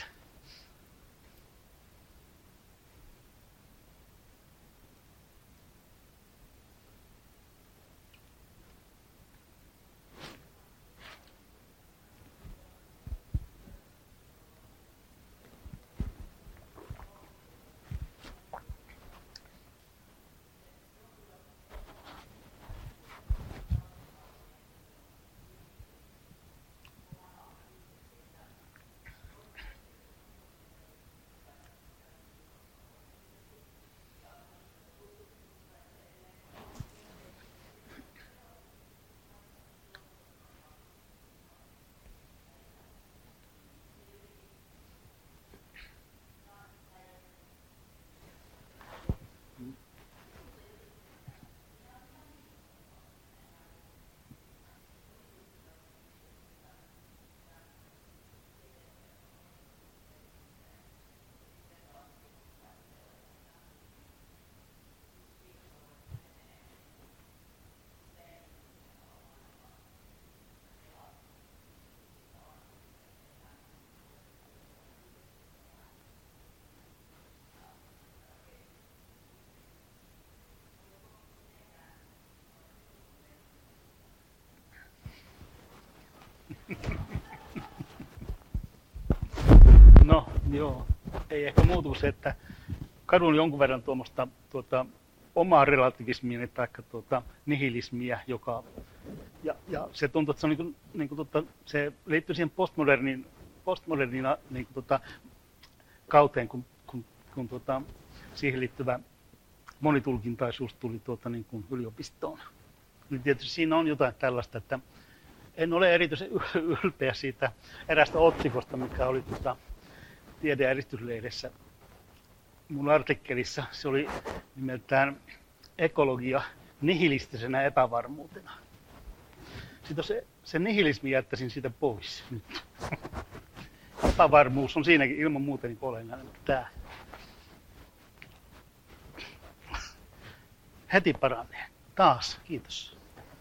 No joo, ei ehkä muutu se, että kadun jonkun verran tuommoista tuota, omaa relativismia tai tuota, nihilismiä, joka, ja, ja se tuntuu, että se, on niin kuin, niin kuin, tuota, se liittyy siihen postmoderniin, postmodernina niin kuin, tuota, kauteen, kun, kun, kun tuota, siihen liittyvä monitulkintaisuus tuli tuota, niin kuin yliopistoon. Niin tietysti siinä on jotain tällaista, että en ole erityisen ylpeä siitä erästä otsikosta, mikä oli tuota, Tiede- ja edistyslehdessä mun artikkelissa. Se oli nimeltään ekologia nihilistisenä epävarmuutena. Sitten se, se nihilismi jättäisin siitä pois nyt. Epävarmuus on siinäkin ilman muuta niin olennainen. Tää. Heti paranee. Taas. Kiitos.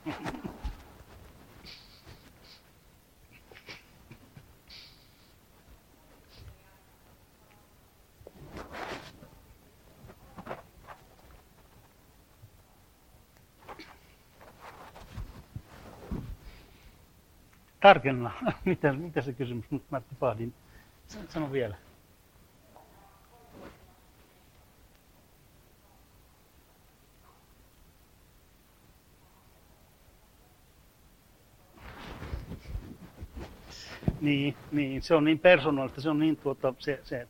Tarkenna. Mitä, mitä se kysymys? Nyt mä tipahdin. Sano vielä. Niin, niin, se on niin persoonallista, se on niin tuota, se, se,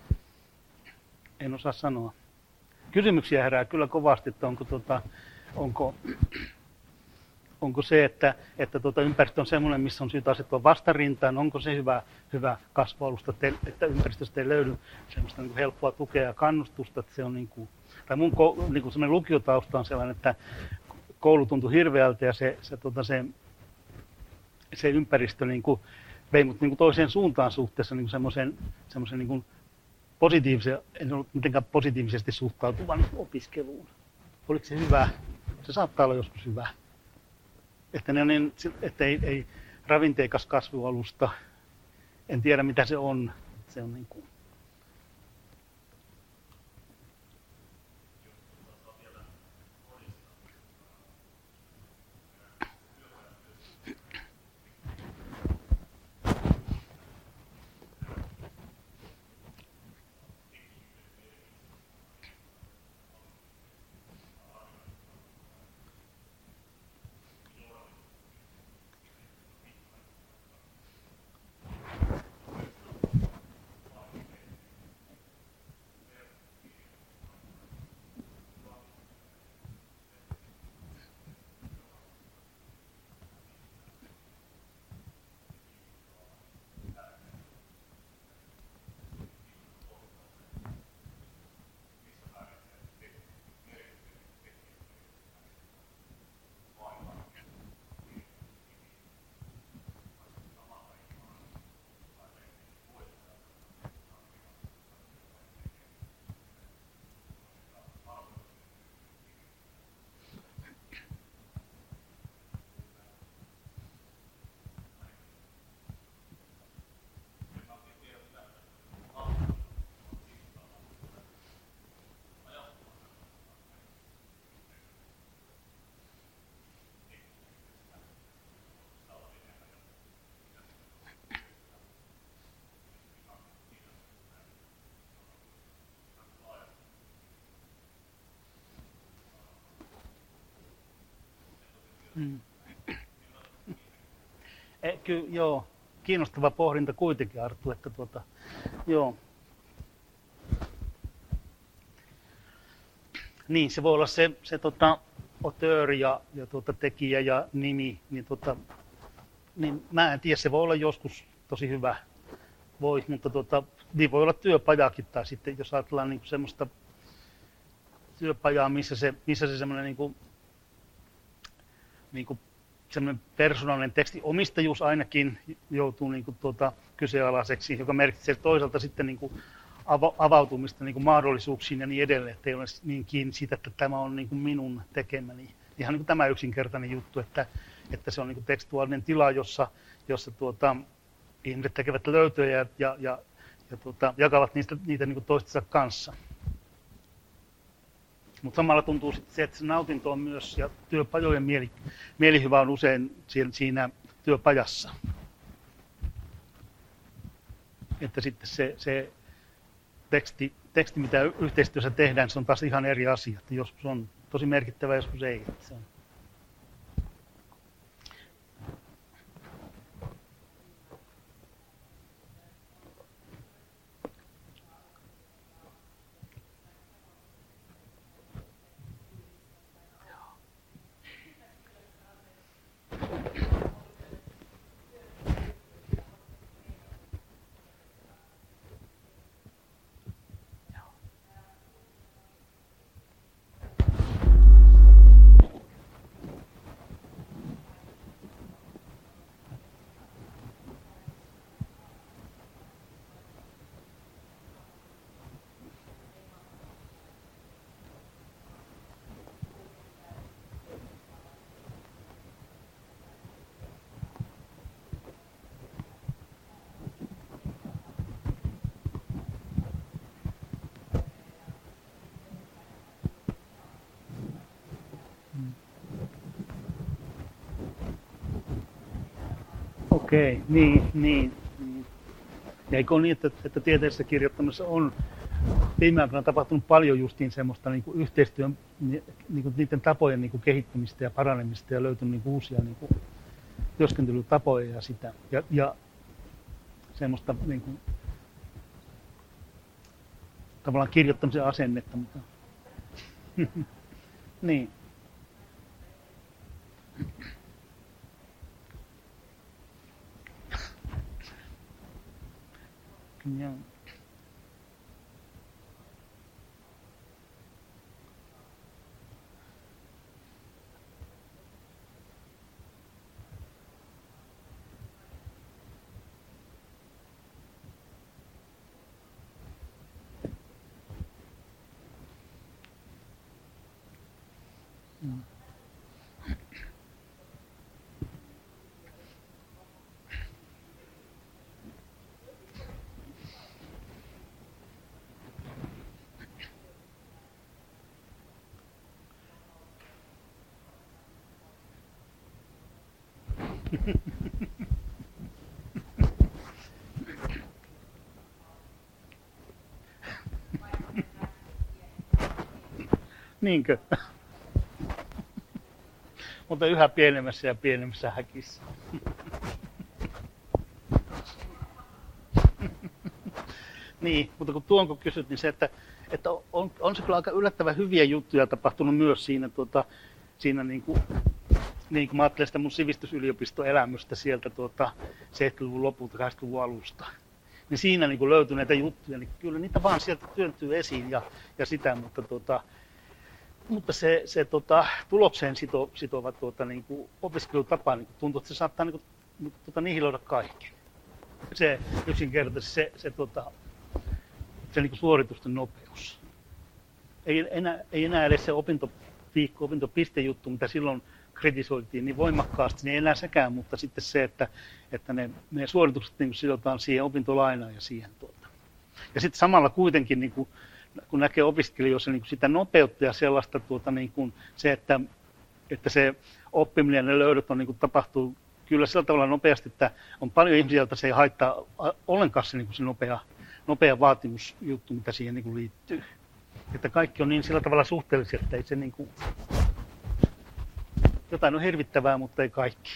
en osaa sanoa. Kysymyksiä herää kyllä kovasti, että onko, tuota, onko, onko se, että, että tuota ympäristö on sellainen, missä on syytä asettua vastarintaan, onko se hyvä, hyvä kasvualusta, että ympäristöstä ei löydy semmoista niin kuin helppoa tukea ja kannustusta, että se on niin kuin, tai mun niin kuin semmoinen lukiotausta on sellainen, että koulu tuntui hirveältä ja se, se, tuota, se, se ympäristö niin kuin vei mut niin kuin toiseen suuntaan suhteessa niin kuin semmoisen, semmoisen niin kuin positiivisen, en ollut mitenkään positiivisesti suhtautuvan opiskeluun. Oliko se hyvä? Se saattaa olla joskus hyvä. Että, ne on niin, että ei, ei ravinteikas kasvualusta, en tiedä mitä se on. Se on niin kuin... Mm. Eh, kyllä, joo. Kiinnostava pohdinta kuitenkin, Arttu, että tuota, joo. Niin, se voi olla se, se tota, auteur ja, ja tuota, tekijä ja nimi, niin, tuota, niin mä en tiedä, se voi olla joskus tosi hyvä, voi, mutta tuota, niin voi olla työpajakin, tai sitten jos ajatellaan niin kuin semmoista työpajaa, missä se, missä se semmoinen niin kuin, niin kuin semmoinen persoonallinen tekstiomistajuus ainakin joutuu niin kuin tuota kyseenalaiseksi, joka merkitsee toisaalta sitten niin kuin avautumista niin kuin mahdollisuuksiin ja niin edelleen, että ei ole niin kiinni siitä, että tämä on niin kuin minun tekemäni. Ihan niin kuin tämä yksinkertainen juttu, että, että se on niin kuin tekstuaalinen tila, jossa, jossa tuota, ihmiset tekevät löytöjä ja, ja, ja tuota, jakavat niistä, niitä niin kuin toistensa kanssa. Mutta samalla tuntuu sitten se, että se nautinto on myös, ja työpajojen mieli, mielihyvä on usein siinä, siinä työpajassa. Että sitten se, se teksti, teksti, mitä yhteistyössä tehdään, se on taas ihan eri asia. Että joskus on tosi merkittävä, joskus ei. Se on. Okei, niin, niin, niin. Ja eikö ole niin, että, että tieteellisessä kirjoittamisessa on viime aikoina tapahtunut paljon justiin semmoista niin kuin yhteistyön, niin kuin niiden tapojen niin kuin kehittämistä ja paranemista ja löytynyt niin kuin uusia niin kuin työskentelytapoja ja sitä. Ja, ja semmoista niin kuin, tavallaan kirjoittamisen asennetta. Mutta niin. Joo. Mm. Niinkö? Mutta yhä pienemmässä ja pienemmässä häkissä. Niin, mutta kun tuon kun kysyt, niin se, että, että on, on se kyllä aika yllättävän hyviä juttuja tapahtunut myös siinä, tuota, siinä niin kuin, niin kuin mä ajattelen sitä mun sivistysyliopistoelämystä sieltä tuota, seitsemänkymmentäluvun lopulta, kahdeksankymmentäluvun alusta. Niin siinä niin kuin löytyi näitä juttuja, niin kyllä niitä vaan sieltä työntyy esiin ja, ja sitä, mutta, tuota, mutta se, se tuota, tulokseen sito, sitova tuota, niin kuin opiskelutapa niin kuin tuntuu, että se saattaa niin kuin, niin kuin, tuota, nihiloida kaiken. Se yksinkertaisesti se, se, tuota, se niin kuin suoritusten nopeus. Ei enää, ei enää edes se opintoviikko, opintopistejuttu, mitä silloin kritisoitiin niin voimakkaasti, niin ei enää sekään, mutta sitten se, että, että ne, ne suoritukset niin kuin sidotaan siihen opintolainaan ja siihen. Tuota. Ja sitten samalla kuitenkin, niin kuin, kun näkee opiskelijoissa niin kuin sitä nopeutta ja sellaista, tuota, niin kuin se, että, että se oppiminen ja ne löydöt on, niin kuin tapahtuu kyllä sillä tavalla nopeasti, että on paljon ihmisiä, joilta se ei haittaa ollenkaan se, niin kuin se nopea, nopea vaatimusjuttu, mitä siihen niin kuin liittyy. Että kaikki on niin sillä tavalla suhteellisia, että ei se niin kuin, jotain on hirvittävää, mutta ei kaikki.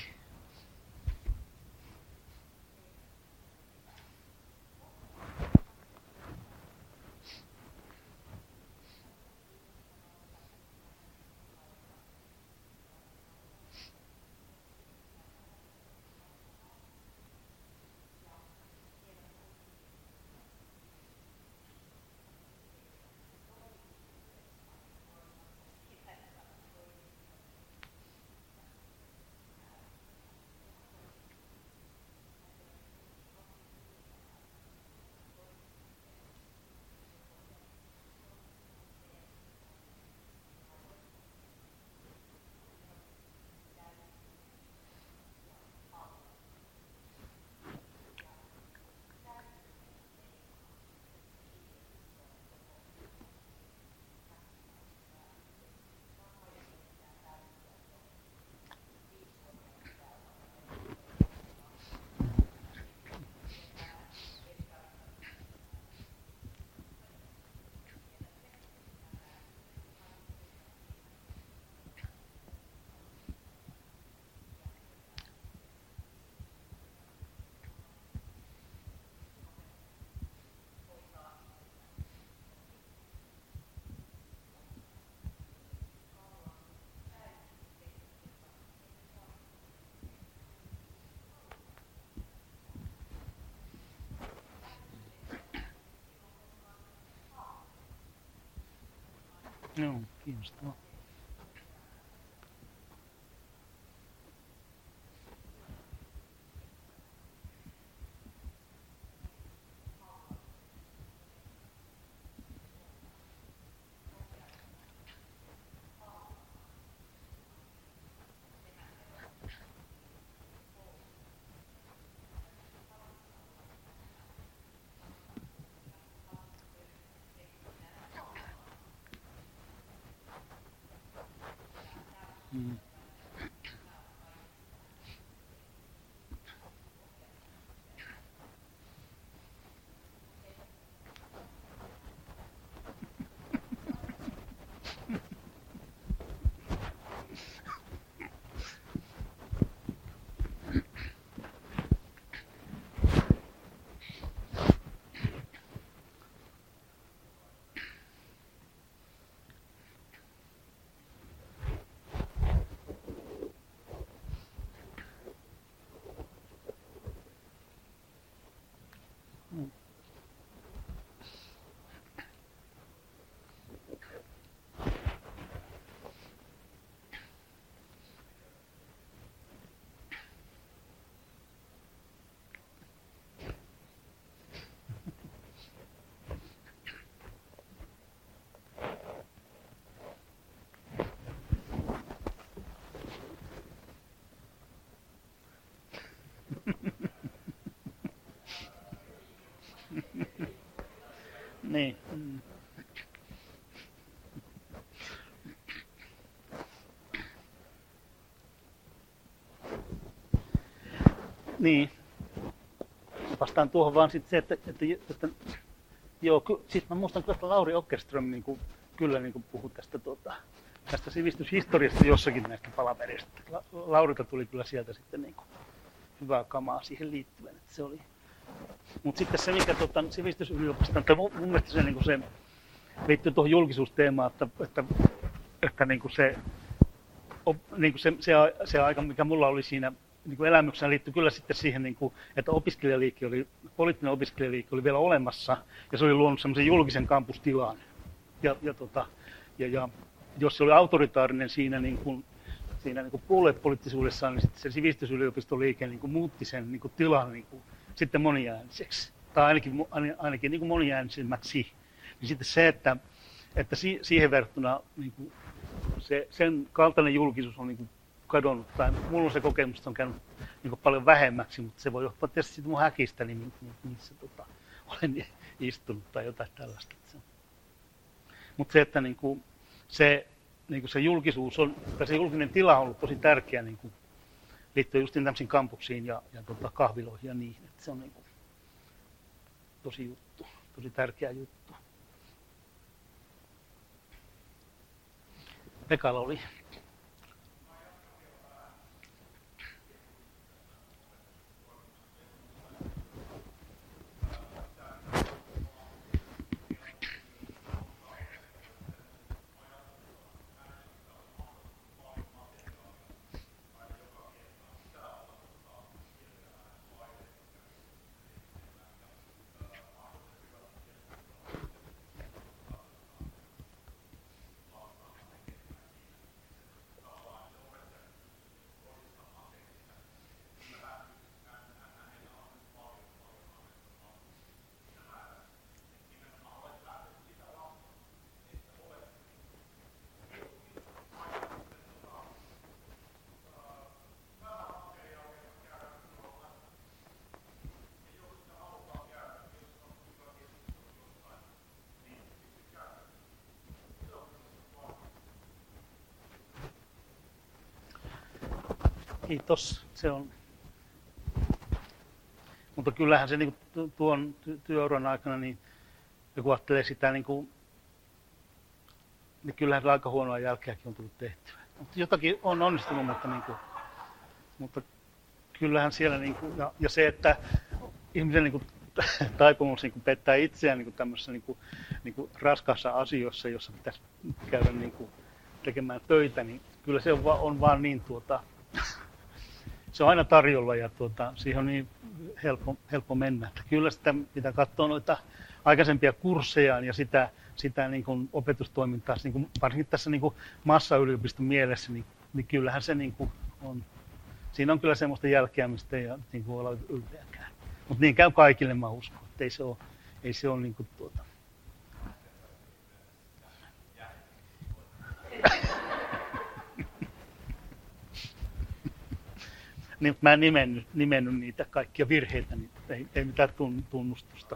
Joo, kiinnostavaa. Mm. Niin. Mm. Niin. Vastaan tuohon vaan sitten se, että, että, että joo, ky, siis mä muistan kyllä, että Lauri Åkerström niin kuin, kyllä niin kuin puhui tästä, tuota, tästä sivistyshistoriasta jossakin näistä palaverista. La, Laurilta tuli kyllä sieltä sitten niin kuin, hyvää kamaa siihen liittyen. Että se oli. Mutta sitten se, mikä tuota, sivistysyliopiston, mun, mun mielestä se, niin kuin se liittyy tuohon julkisuusteemaan, että, että, että niin kuin se, niin kuin se, se, se aika, mikä mulla oli siinä niin kuin elämyksenä, liittyy kyllä sitten siihen, niin kuin, että opiskelijaliike oli, poliittinen opiskelijaliike oli vielä olemassa ja se oli luonut semmoisen julkisen kampustilan. Ja, ja, tota, ja, ja jos se oli autoritaarinen siinä, niin kuin, siinä niin kuin puoluepoliittisuudessaan, niin sitten se sivistysyliopistoliike niin kuin muutti sen niin kuin tilan niin kuin, sitten moniääniseksi, tai ainakin, ainakin niin kuin moniäänisemmäksi. Niin sitten se, että, että si, siihen verrattuna niin kuin se, sen kaltainen julkisuus on niin kuin kadonnut, tai mulla on se kokemus, että on käynyt niin kuin paljon vähemmäksi, mutta se voi johtua tietysti siitä mun häkistä, niin missä tota, olen istunut tai jotain tällaista. Mutta se, että niin kuin, se, niin kuin se julkisuus on, tai se julkinen tila on ollut tosi tärkeä niin kuin, liittyen just tämmöisiin kampuksiin ja, ja tota, kahviloihin ja niihin. Että se on niin kuin, tosi juttu, tosi tärkeä juttu. Pekalla oli. Kiitos, se on. Mutta kyllähän se niin kuin, tuon työuran aikana, niin joku ajattelee sitä, niin, kuin, niin kyllähän se aika huonoa jälkeäkin on tullut tehtyä. Mutta jotakin on onnistunut, mutta, niin kuin, mutta kyllähän siellä, niin kuin, ja, ja se, että ihmisen niin kuin, taipumus niin kuin pettää itseään niin kuin tämmöisessä niin kuin, niin kuin raskaassa asioissa, jossa pitäisi käydä niin kuin, tekemään töitä, niin kyllä se on, va, on vaan niin tuota, se on aina tarjolla ja tuota, siihen on niin helppo, helppo mennä. Että kyllä sitä pitää katsoa noita aikaisempia kurssejaan ja sitä, sitä niin kuin opetustoimintaa, niin kuin, varsinkin tässä niin kuin massayliopiston mielessä, niin, niin kyllähän se niin kuin on, siinä on kyllä semmoista jälkeämistä ja niin kuin olla ylpeäkään. Mutta niin käy kaikille, mä uskon, että ei se ole, ei se ole niin kuin tuota. Niin, mä en nimennyt, nimennyt niitä kaikkia virheitä, niin ei, ei mitään tunnustusta.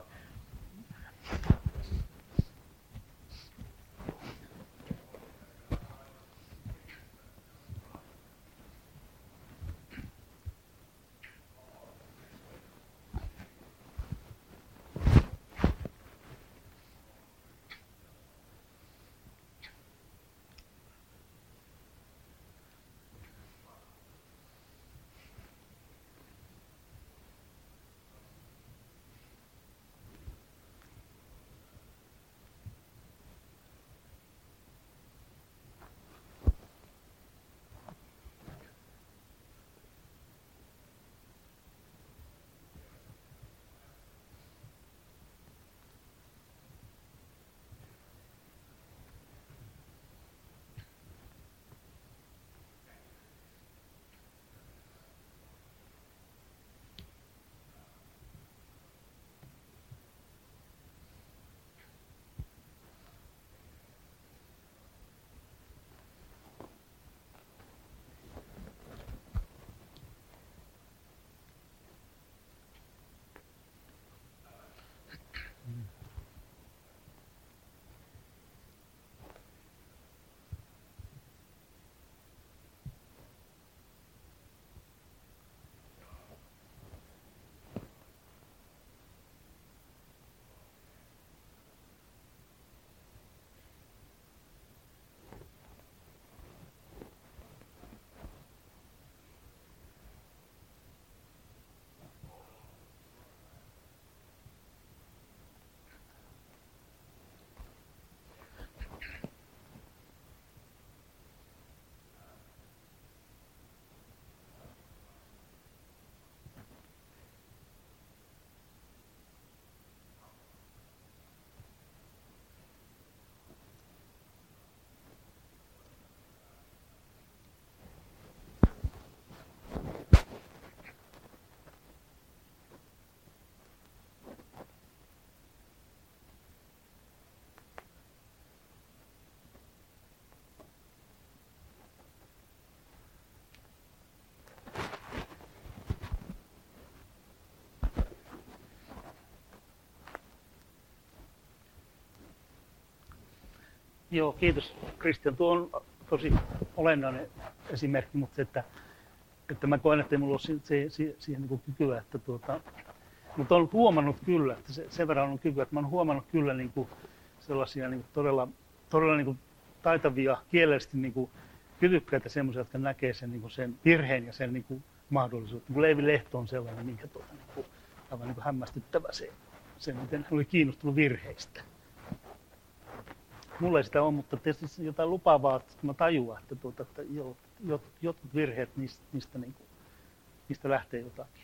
Joo, kiitos Kristian. Tuo on tosi olennainen esimerkki, mutta se, että, että mä koen, että ei mulla ole siihen, siihen, siihen niin kuin kykyä, että tuota, mutta olen huomannut kyllä, että se, sen verran on kykyä, että mä olen huomannut kyllä niin kuin sellaisia niin kuin todella, todella niin kuin taitavia, kielellisesti niin kuin kyvykkäitä semmoisia, jotka näkee sen, niin kuin sen virheen ja sen niin kuin mahdollisuuden. Niin Leevi Lehto on sellainen, minkä tuota, niin kuin, aivan niin kuin hämmästyttävä se, se, miten hän oli kiinnostunut virheistä. Mulla ei sitä ole, mutta tietysti jotain lupaavaa, että mä tajuan, että, tuota, että jo, jot, jotkut virheet, niistä, niistä, niin kuin, niistä lähtee jotakin.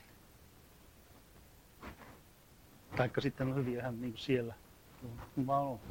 Taikka sitten on hyviä ihan niin kuin siellä, kun mä oon.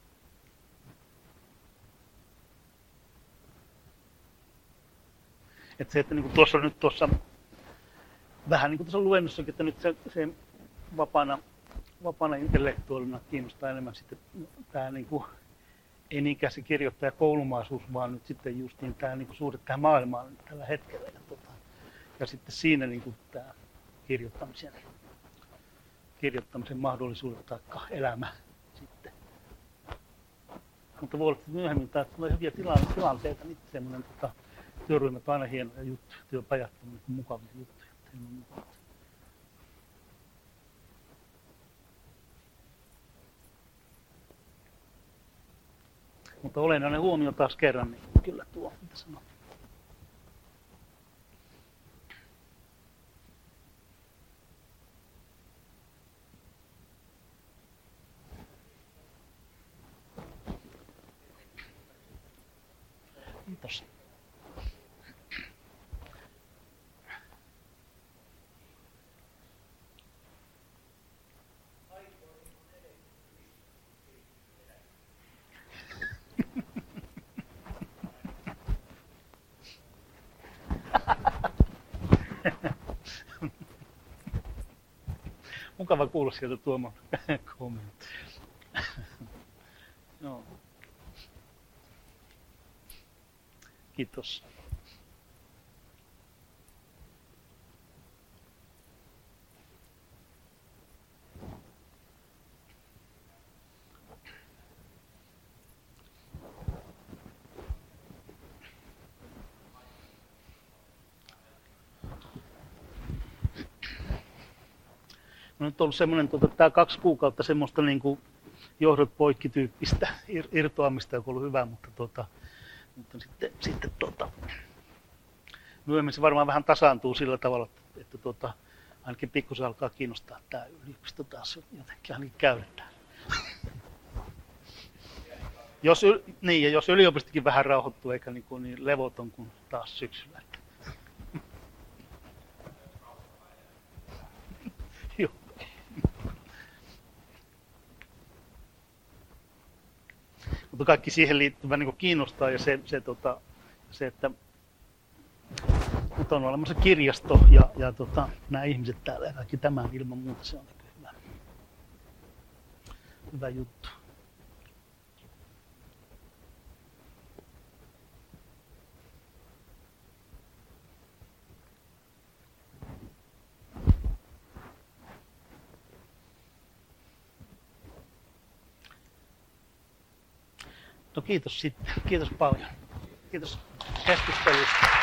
Että se, että niin kuin tuossa nyt tuossa, vähän niin kuin tuossa luennossakin, että nyt se, se vapaana, vapaana intellektuaalina kiinnostaa enemmän sitten tämä niin kuin, ei niinkään se kirjoittaja koulumaisuus, vaan nyt sitten justiin tämä niin kuin suhde tähän maailmaan tällä hetkellä. Ja, tota, ja sitten siinä niin kuin tämä kirjoittamisen, kirjoittamisen mahdollisuudet tai elämä sitten. Mutta voi olla, että myöhemmin tämä tulee hyviä tilanteita, niin semmoinen tota, työryhmät on aina hienoja juttuja, työpajat on niin mukavia juttuja. Mutta olennainen huomio taas kerran, niin kyllä tuo, mitä sanoo. Kiitos. Mukava kuulla sieltä Tuomon kommentti. Joo. Kiitos. No nyt on ollut semmoinen, tuota, tämä kaksi kuukautta semmoista niin kuin johdot poikki-tyyppistä ir- irtoamista, joka on ollut hyvä, mutta, tuota, mutta sitten, sitten tuota, myöhemmin se varmaan vähän tasaantuu sillä tavalla, että, että tuota, ainakin pikkusen alkaa kiinnostaa tämä yliopisto taas jotenkin ainakin käydä täällä. Jos, niin, ja jos yliopistokin vähän rauhoittuu eikä niin, kuin niin levoton kuin taas syksyllä. Joo. Mutta kaikki siihen liittyvä niin kiinnostaa ja se, se, tota, se, että nyt on olemassa kirjasto ja, ja tota, nämä ihmiset täällä ja kaikki tämä ilman muuta se on hyvä, hyvä juttu. No kiitos sitten. Kiitos paljon. Kiitos keskustelusta.